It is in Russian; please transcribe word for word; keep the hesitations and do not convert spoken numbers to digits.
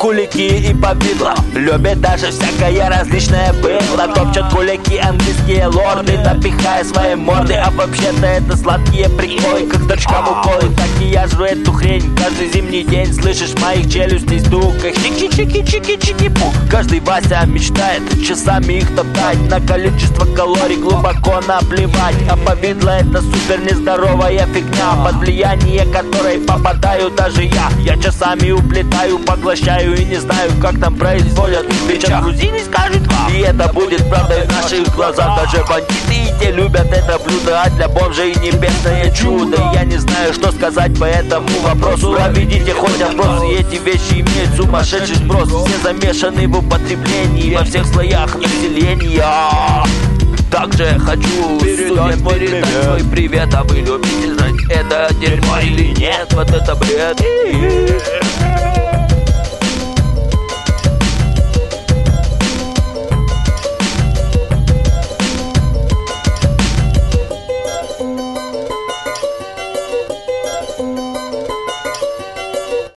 кулики и повидло. Любит даже всякое различное быдло. Топчат кулики английские лорды, напихая свои морды. А вообще-то это сладкие приколы, как торчкам уколы. Так и я жру эту хрень каждый зимний день. Слышишь моих челюстей стук, их чики-чики-чики-чики-пук. Каждый Вася мечтает часами их топтать. На количество калорий глубоко наплевать. А повидло это супер нездоровая фигня, под влияние которой попадаю даже я. Я часами уплетаю, поглощаю и не знаю, как там производят. Сейчас грузины скажут, и это будет правдой в наших глазах. Даже бандиты и те любят это блюдо, а для бомжей небесное чудо. Я не знаю, что сказать по этому вопросу. Проведите хоть опрос, и эти вещи имеют сумасшедший спрос. Все замешаны в употреблении во всех слоях населения. Также хочу передать, передать свой привет. А вы любите жрать это дерьмо или нет? Вот это бред.